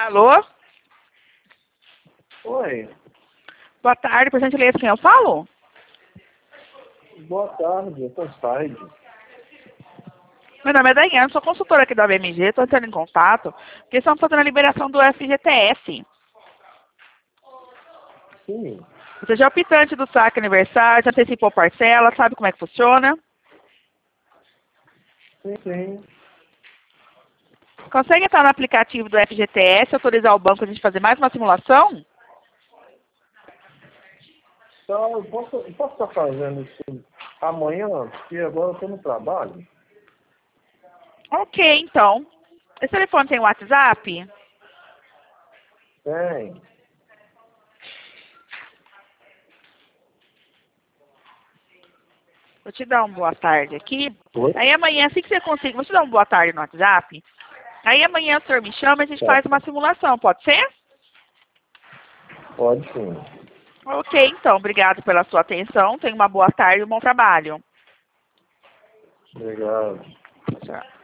Alô? Oi, Boa tarde, por gentileza, quem eu falo? boa tarde, eu tô side. Meu nome é Daiane, sou consultora aqui da BMG, estou entrando em contato, porque estamos fazendo a liberação do FGTS. Sim, Você já é optante do saque aniversário, já antecipou parcela, sabe como é que funciona? sim. Consegue entrar no aplicativo do FGTS, autorizar o banco a gente fazer mais uma simulação? Então, eu posso estar fazendo isso amanhã, porque agora eu tô no trabalho? Ok, então. Esse telefone tem WhatsApp? Tem. Vou te dar uma boa tarde aqui. Oi? Aí amanhã, assim que você conseguir, vou te dar uma boa tarde no WhatsApp. Aí amanhã o senhor me chama e a gente Tá. faz uma simulação, pode ser? Pode sim. Ok, então. Obrigado pela sua atenção. Tenha uma boa tarde e um bom trabalho. Obrigado. Tchau.